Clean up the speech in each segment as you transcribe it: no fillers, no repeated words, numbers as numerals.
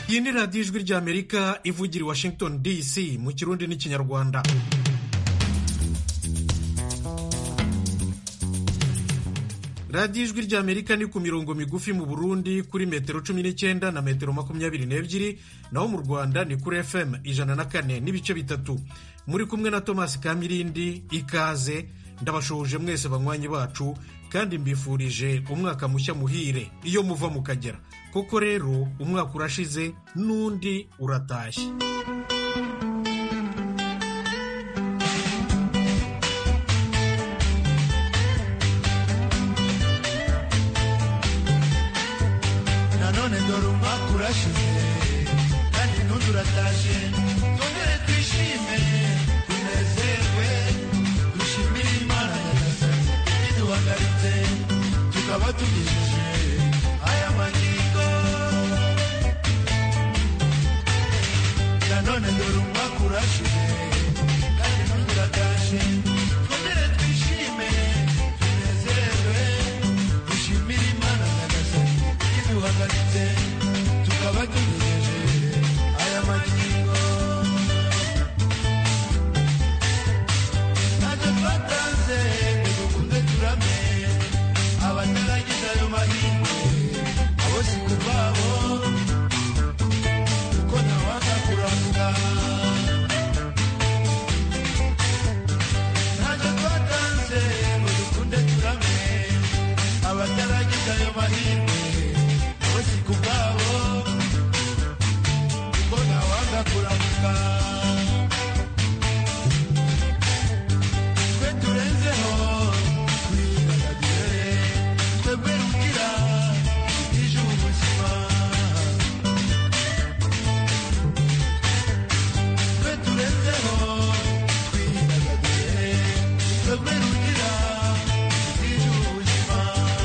iyi ni radiyo ijwi ry'Amerika ivugira i Washington DC mu Kirundi n'Ikinyarwanda. radiyo ijwi ry'Amerika ni ku mirongo migufi mu Burundi kuri metero 19 na metero 22, naho mu Rwanda ni kuri FM 104 n'ibice bitatu. Muri kumwe na Thomas Kamirindi, ikaze. Ndabashoje mwese banywanyi bacu kandi mbifurije umwaka mushya muhire iyo muva mu Kagera. Koko rero umwaka urashize n'undi uratashye. Nanone dore umwaka urashize kandi n'undi uratashye. Twongere twishime tunezerwe dushimire Imana Nyagasani iduhagaritse tukaba tugejeje aya magingo. Nanone dore umwaka urashize kandi n'undi uratashye. Twongere twishime tunezerwe dushimire Imana Nyagasani iduhagaritse tukaba tugejeje aya magingo. Ntacyo twatanze ngo dukunde turame, abataragize ayo mahirwe abo si ku bwabo kuko ntawanga kuramuka. Ntacyo twatanze ngo dukunde turame, abataragize ayo mahirwe abo si ku bwabo kuko ntawanga kuramuka. Twe turenzeho twidagadure, twebwe rugira ije ubuzima. Twe turenzeho twidagadure, twebwe rugira ije ubuzima.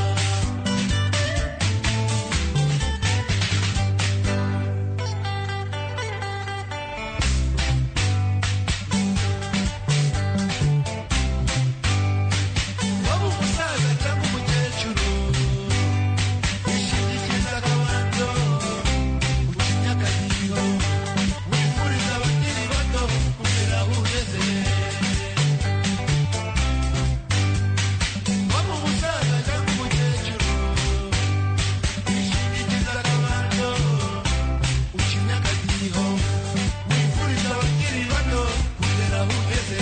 Waba umusaza cyangwa umukecuru, wishingikiriza akabando, ucinya akadiho, wifuriza abakiri bato kugera aho ugeze. Waba umusaza cyangwa umukecuru, wishingikiriza akabando, ucinya akadiho, wifuriza abakiri bato kugera aho ugeze.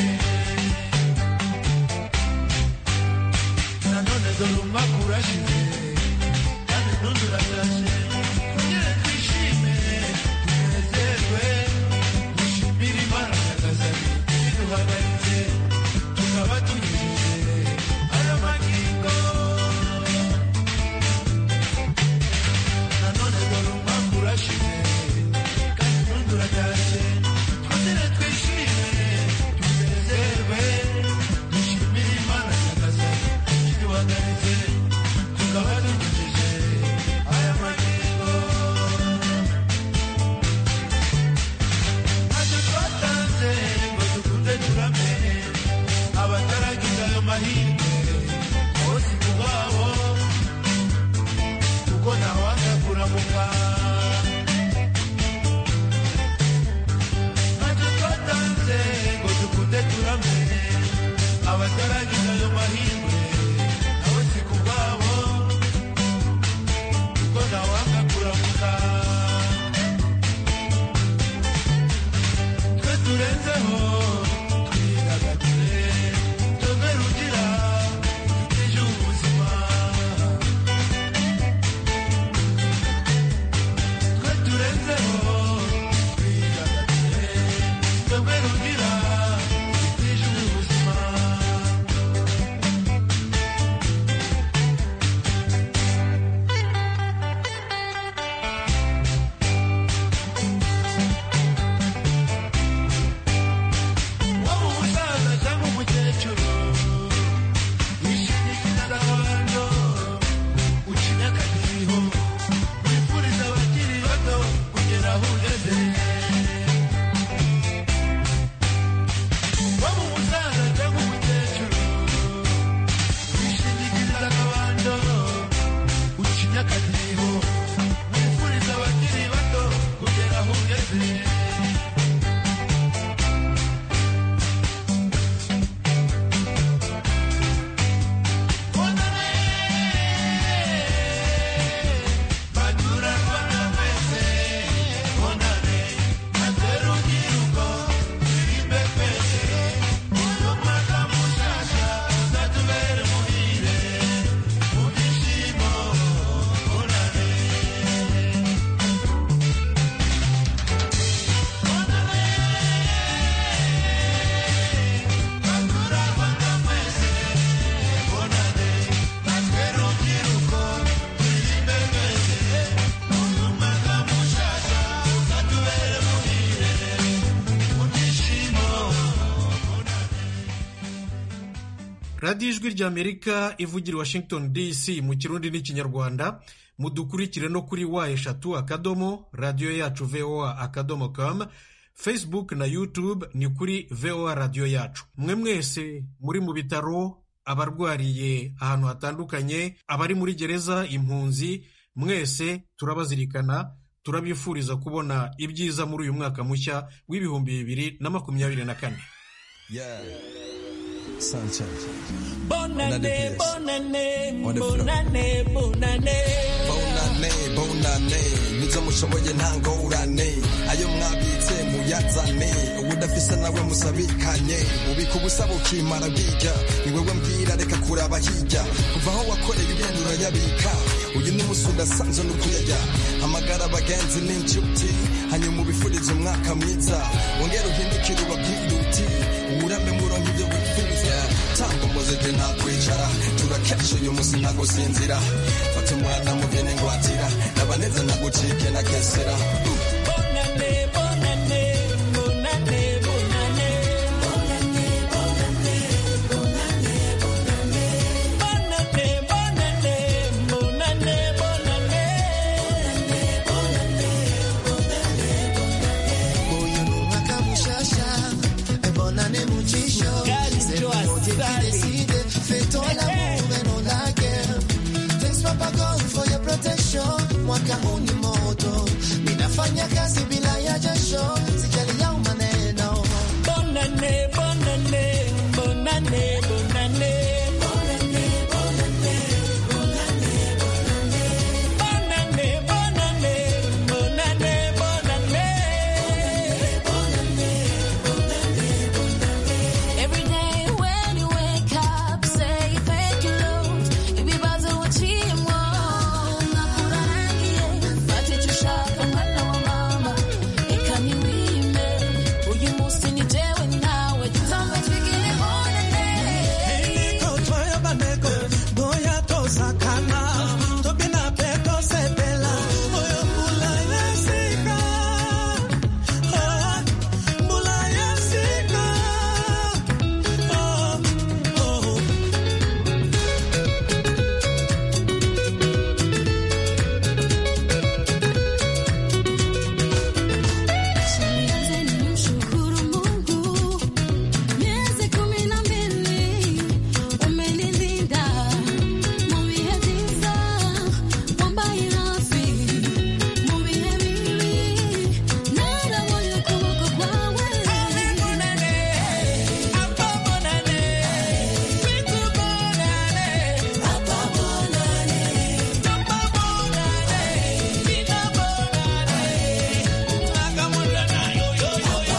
Nanone dore umwaka urashize kandi n'undi uratashye. Twongere twishime tunezerwe dushimire Imana Nyagasani iduhagaritse tukaba tugejeje aya magingo. Nanone dore umwaka urashize kandi n'undi uratashye. Twongere twishime tunezerwe dushimire Imana Nyagasani iduhagaritse tukaba tugejeje aya magingo. Ntacyo twatanze ngo dukunde turame, abataragize ayo mahirwe abo si ku bwabo kuko ntawanga kuramuka. Ntacyo twatanze ngo dukunde turame, abataragize ayo mahirwe abo si ku bwabo kuko ntawanga kuramuka. Twe turenzeho twidagadure, twebwe rugira radiyo ijwi ry'Amerika ivugira Washington DC mu kirundi n'ikinyarwanda. Mudukurikire no kuri wa#, radiyo yacu voa.com, Facebook na YouTube ni kuri VOA radiyo yacu. Mwe mwese muri mu bitaro, abarwariye ahantu hatandukanye, abari muri gereza, impunzi, mwese turabazirikana, turabifuriza kubona ibyiza muri uyu mwaka mushya w'ibihumbi 2024. Sunshine. Bonane, bonane, bonane, bonane. Bonane, nizo mushoboye ntangorane. Ayo mwabitse muyazane, ubudafise nawe musabikanye. Ubika ubusabo kimara bwija, ni wewe mbwira reka kuraba hirya. Kuva aho wakoreye ibintu urayabika, uyu ni musunda sanzo n'ukuyajya. Hamagara abagenzi n'inshuti, hanyuma ubifurize umwaka mwiza. Wongera uhindukire ubabwire uti, urame muronke ibyo wifuza. Tango muzete nta kwicara, turakesha uyu munsi nta gusinzira. Fata umwana mugene ngwatira, nabaneza nagucike na kesera. Bonane, bonane, bonane, bonane. Bonane, bonane, bonane, bonane. Bonane, bonane, bonane, bonane. Bonane, bonane, bonane. Uyu ni umwaka mushasha, bonane mugisho. Fais-toi l'amour et non la guerre. Thanks Papa God for your protection. Mwaka huu ni moto, ninafanya kazi bila ya jasho, sijali ya maneno. Bonane, bonane, bonane, bonane. Bonane, bonane, bonane, bonane. Bonane, bonane, bonane, bonane. Bonane, bonane, bonane. Every day when you wake up, say thank you Lord. Ibibazo wachimwa, nakurangiye. Fate chushaka mwana wa mama, ikaniwime. Uyu munsi ni jewe nawe, tutambe twigire bonane. Niko twayo baneko, boya tosakana. Tobina peko sepela, oyo mbula yasika. Mbula yasika. Nianze nimshukuru Mungu, miezi 12 umenilinda, mu bihe byiza wambaye hafi, mu bihe bibi narabonye ukuboko kwawe. Bonane, apa bonane, bitu bonane, apa bonane, tapa bonane, bina bonane, nakamunda na yo yo yo yo.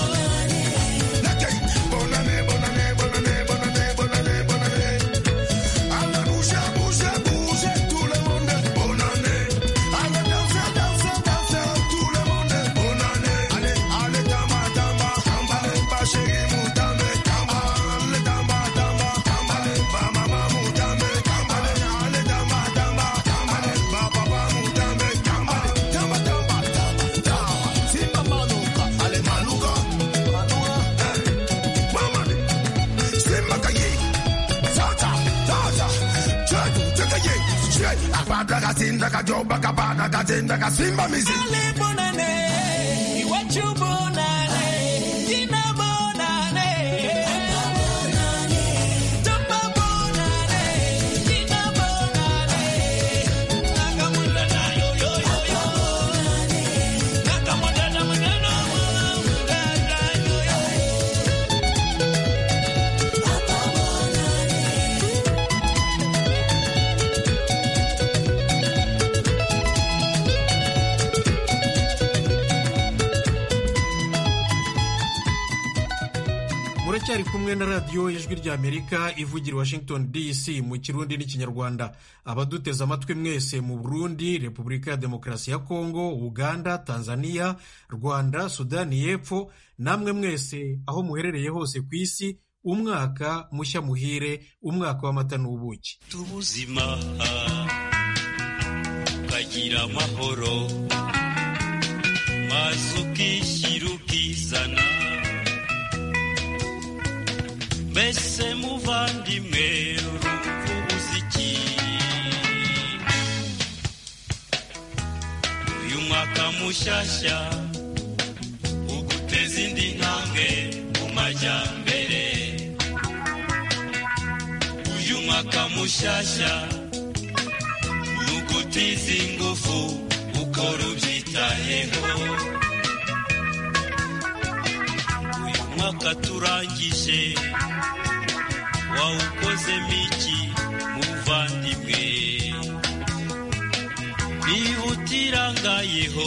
Bonane, bonane, bonane, bonane, bonane, bonane. Allez, bougez, bougez, bougez, tout le monde. Bonane. Allez, dansez, dansez, dansez, tout le monde. Bonane. Allez, allez, tamba, tamba, tamba, ba chérie, moutame, tamba. Allez, tamba, tamba, tamba, ba mama, moutame, tamba. Allez, tamba, tamba, tamba, ba papa, moutame, tamba. Tamba, tamba, tamba, tamba. Simba manuka, allez, manuka, manuka, mama. Simba kaye, tata, tata, tatu, takaye, shred. Apada kazinda kajoba kabada kazinda kasimba mizi. Ale bonane, iwachu bonane, jina bonane, apa bonane, tapa bonane, jina bonane, nakamunda na yo yo yo yo, nakamunda na manana munda yo yo, apa bonane. muracyari kumwe na radiyo ijwi ry'Amerika ivugira Washington DC mu kirundi n'ikinyarwanda. Abaduteze amatwi mwese mu Burundi, Repubulika ya Demokarasi ya Kongo, Uganda, Tanzania, Rwanda, Sudani y'Epfo, namwe mwese aho muherereye hose ku isi, umwaka mushya muhire, umwaka w'amata n'ubuki. Tubuzima ukagira amahoro, maze ukishyira ukizana, mbese muvandimwe urumva umuziki uyu mwaka mushyashya uguteza indi ntambwe mu majyambere uyu mwaka mushyashya ugutiza ingufu ukora ubyitayeho uyu mwaka turangije wawukozemo iki muvandimwe niba utirangayeho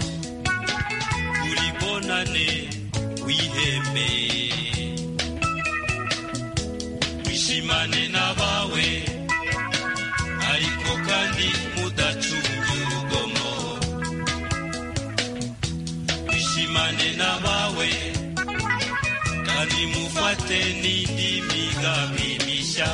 uribonane wiheme wishimane n'abawe ariko kandi mudacunge urugomo wishimane n'abawe kandi mufate n'indi migambi mishya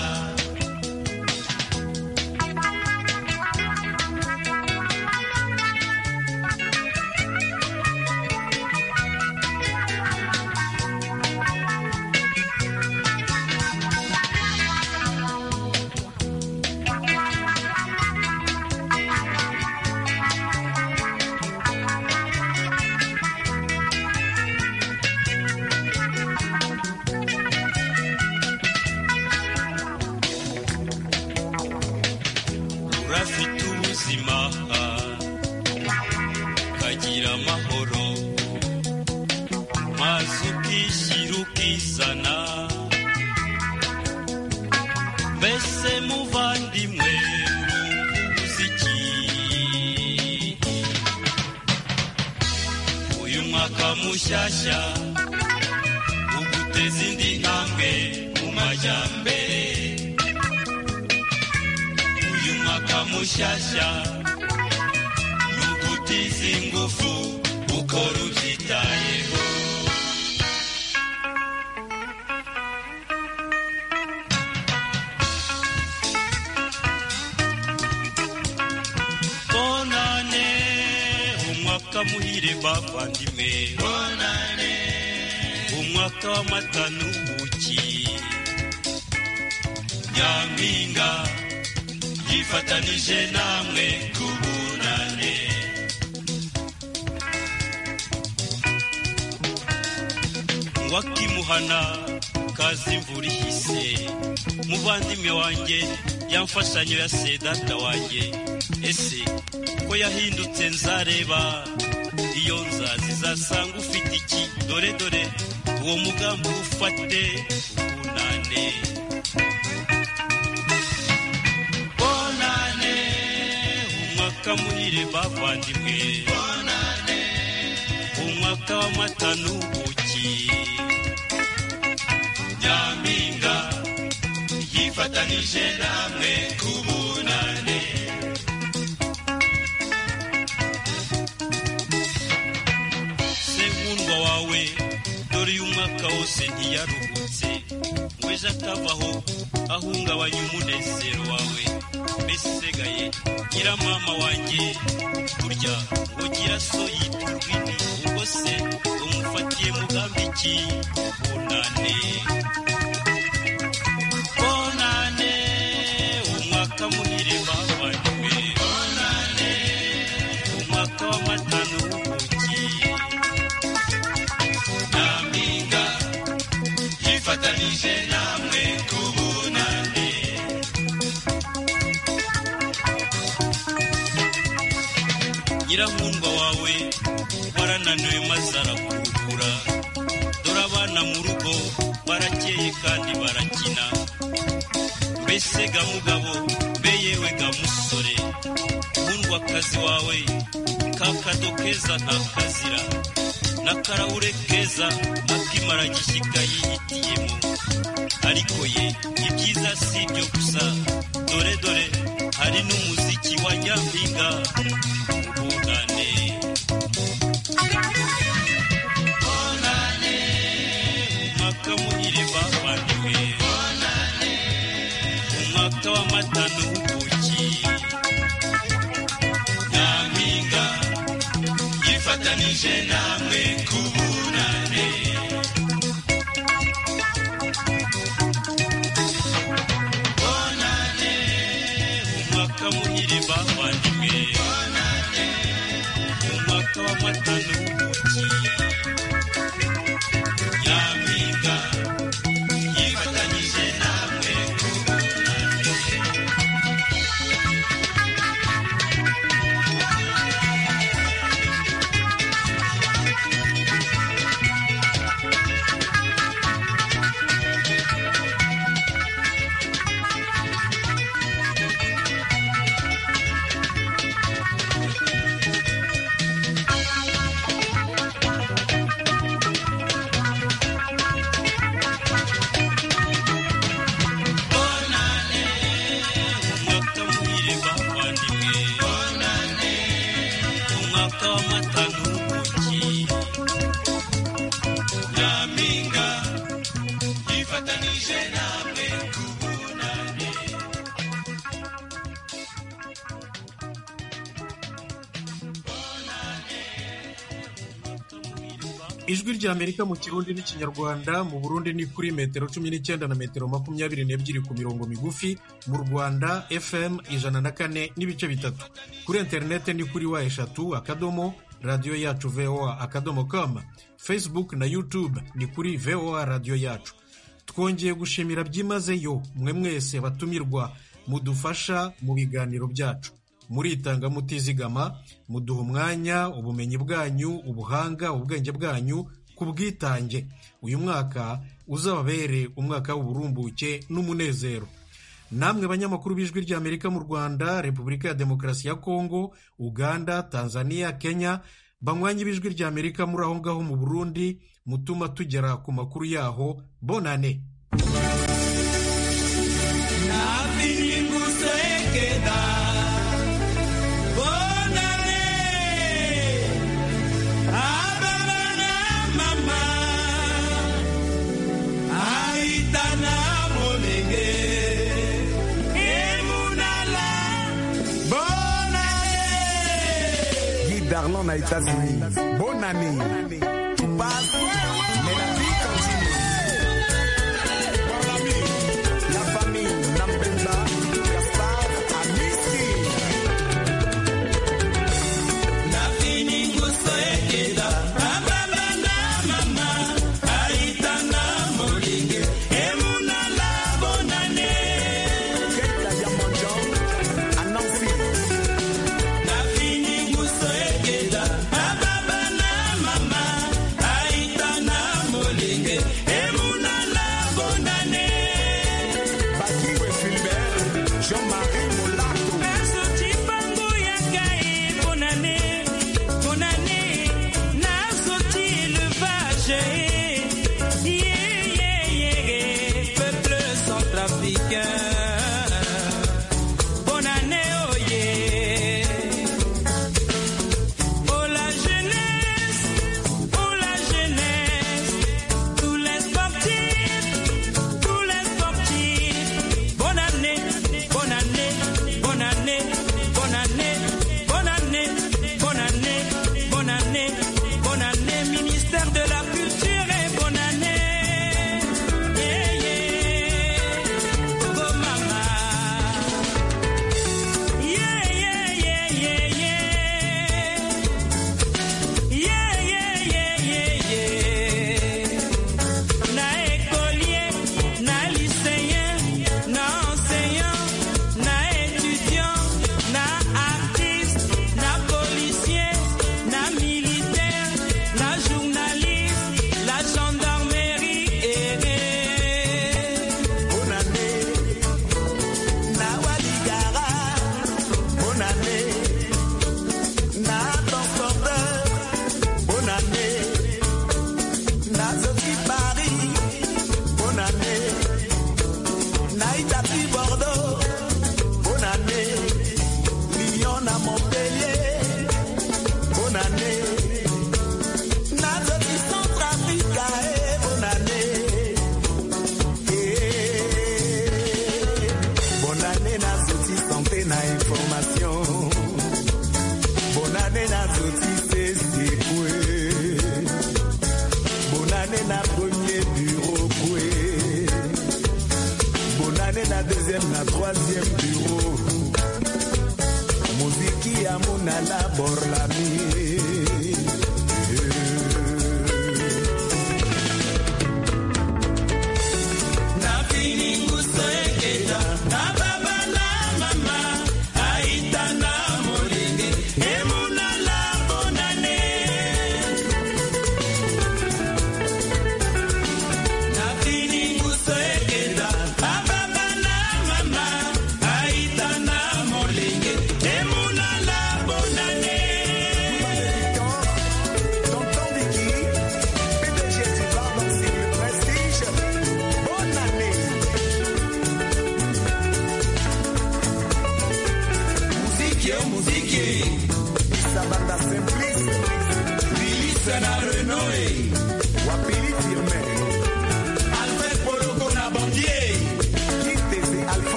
urafite ubuzima ukagira amahoro maze ukishyira ukizana mbese muvandimwe umuziki uyu mwaka mushyashya uguteza indi ntambwe mu majyambere uyu mwaka mushyashya ugutiza ingufu ukora ubyitayeho bonane umwaka muhire bavandimwe bonane umwaka w'amata n'ubuki nyampinga yifatanije namwe kubunane wakimuhana kazi imvura ihise muvandimwe wanjye yamfashanyo ya se data wanjye ese ko yahindutse nzareba iyo nzazi zasanga ufite iki dore dore uwo mugambi ufate ubunane bonane umwaka muhire bavandimwe bonane umwaka w'amata n'ubuki nyampinga yifatanije namwe kubunane se nkundwa wawe dore uyu mwaka wose ntiyaruhutse ngo ejo atavaho ahungabanya umunezero wawe mbesigaye nyiramama wanjye burya ngo gira so yitwa urwini ubwo se umufatiye mugambi iki bonane bonane umwaka muhire bavanywe bonane umwaka w'amata n'ubuki nyampinga yifatanije namwe kubunane nyirankundwa wawe warananiwe maze arakurukura dore abana mu rugo barakeye kandi barakina mbese ga mugabo mbe yewe ga musore nkundwakazi wawe kakado keza ntakazira n'akarahure keza akimara gishyika yihitiyemo ariko ye ibyiza si ibyo gusa dore dore hari n'umuziki wa nyampinga ubunane bonane umwaka muhire bavandimwe bonane umwaka w'amata n'ubuki nyampinga yifatanije namwe kubunane ijwi ry'Amerika mu Kirundi n'Ikinyarwanda. Mu Burundi ni kuri metero 19 na metero 22 ku mirongo migufi, mu Rwanda FM 104 n'ibice bitatu. Kuri interinete ni kuri wa3 radio yacu voa.com. Facebook na YouTube ni kuri VOA radio yacu. Twongeye gushimira byimazeyo mwe mwese batumirwa mudufasha mu biganiro byacu. Muritanga mutizigama, muduha umwanya, ubumenyi bwanyu, ubuhanga, ubwenge bwanyu ku bwitange. Uyu mwaka uzababere umwaka w'uburumbuke n'umunezero. Namwe banyamakuru b'ijwi ry'Amerika mu Rwanda, Repubulika ya Demokarasi ya Kongo, Uganda, Tanzania, Kenya, banywanyi b'ijwi ry'Amerika muri aho ngaho mu Burundi, mutuma tugera ku makuru yaho. Bonane. Darlon aux États-Unis. Bonne année. Tu passes, mais la vie continue. Pour l'ami, la famille, Nambemba, Gaspard, Amici. La fini nguso ekeda, ababana mama, aitana molinge, emuna la bonne année. Kate Diamond John, Anansi.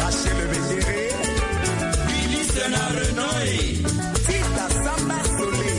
Rachel Védéré, Billy Sena Renoy, Tita Samba Solé.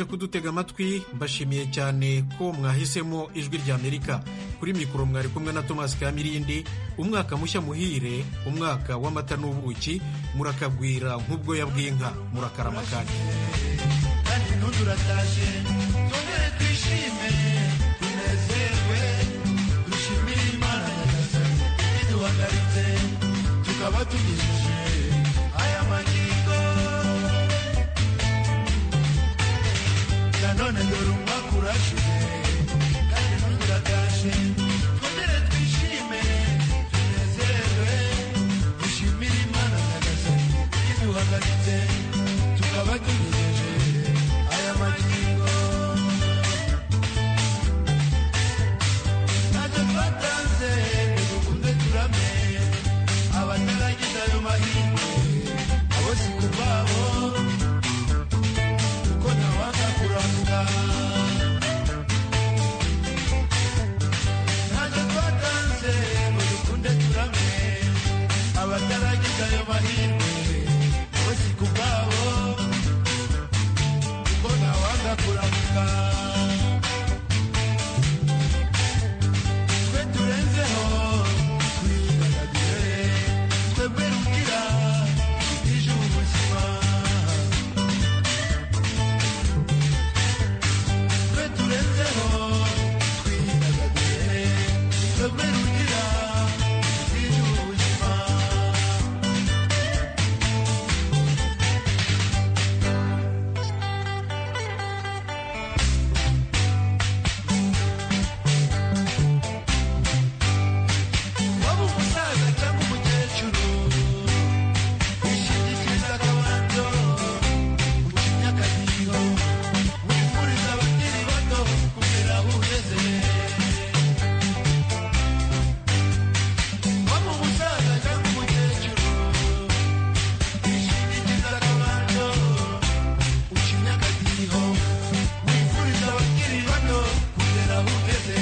abakomeje kudutega amatwi mbashimiye cyane ko mwahisemo ijwi ry'Amerika. Kuri mikoro mwari kumwe na Thomas Kamirindi. Umwaka mushya muhire, umwaka w'amata n'ubuki, murakagwira nk'ubwoya bw'inka, murakarama kandi kandi ntuzurataje twongere twishime tunezerwe dushimire Imana nyagasani iduhagaritse tukaba tugejeje aya magingo. Nanone dore umwaka urashize kandi ntuzurataje twongere twishime tunezerwe dushimire Imana nyagasani iduhagaritse tukaba tugejeje aya magingo. Ntacyo twatanze dukunde turame abataragize ayo mahirwe abo si ku babo kuko ntawanga kuramuka. Ntacyo twatanze dukunde turame abataragize ayo mahirwe abo si ku babo kuko ntawanga kuramuka. Twe turenzeho twidagadure twebwe rugira twitije ubuzima. Twe turenzeho twidagadure twebwe rugira twitije ubuzima. Waba umusaza cyangwa umukecuru wishingikiriza akabanzo ucinya akadiho wifuriza abakiri bato kugera aho ugeze. Waba umusaza cyangwa umukecuru wishingikiriza akabanzo ucinya akadiho wifuriza abakiri bato kugera aho ugeze.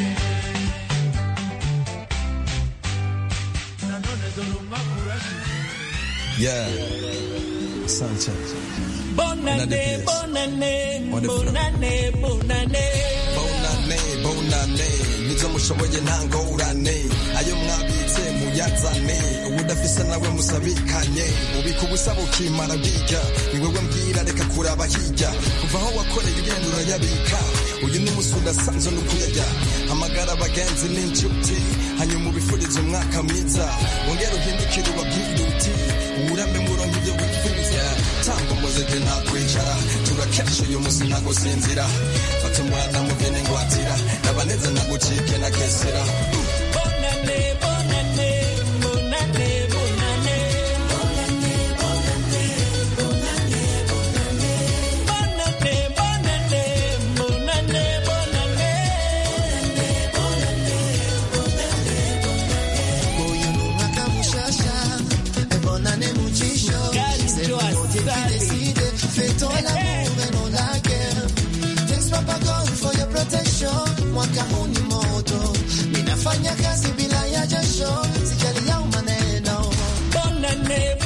Nanone dore umwaka urashize Yeah, Sanchez. Bonane, bonane, bonane, bonane. Bonane, nizo mushoboye ntangorane, ayo mwabitse muyazane, ubudafise nawe musabikanye, ubika ubusa bukimara bwija, ni wewe mbwira reka kuraba hirya, kuva aho wakoreye ugenda urayabika, uyu ni umunsi udasanzwe n'ukuyarya, hamagara abagenzi n'inshuti, hanyuma ubifurize umwaka mwiza, wongere uhindukire ubabwire uti urame muronke ibyo wifuza, tamba umuziki nta kwicara, turakesha uyu munsi nta gusinzira, fata umwana muvene ngwatira, nabaneza nagucike na kesera. Bonane, bonane, bonane, bonane. Bonane, bonane, bonane, bonane. Bonane, bonane, bonane, bonane. Bonane, bonane, bonane. Uyu ni umwaka mushasha, bonane mugisho. C'est le mot qui décide. Fais-toi l'amour et non la guerre. Thanks Papa God for your protection. Mwaka huu ni moto, ninafanya kazi bila ya jasho, sijali ya maneno. Bonane,